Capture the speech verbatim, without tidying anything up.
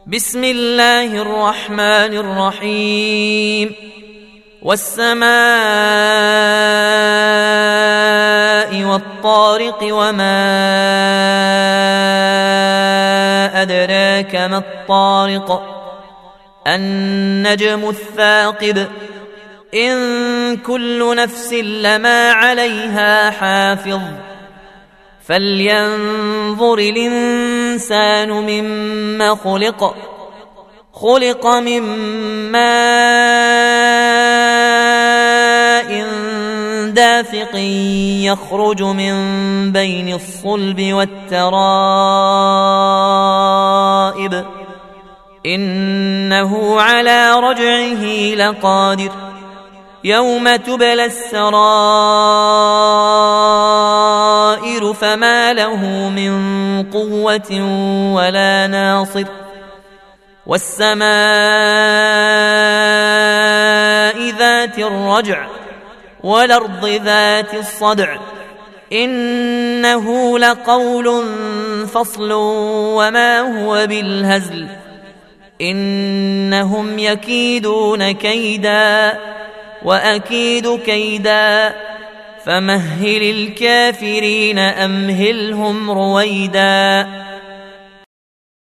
بسم الله الرحمن الرحيم والسماء والطارق وما أدراك ما الطارق النجم الثاقب إن كل نفس لما عليها حافظ فلينظر الإنسان مما خلق خلق من ماء دافق يخرج من بين الصلب والترائب إنه على رجعه لقادر يوم تبلى السرائر فما له من قوة ولا ناصر والسماء ذات الرجع والأرض ذات الصدع إنه لقول فصل وما هو بالهزل إنهم يكيدون كيدا وأكيد كيدا فمهل الكافرين أمهلهم رويدا.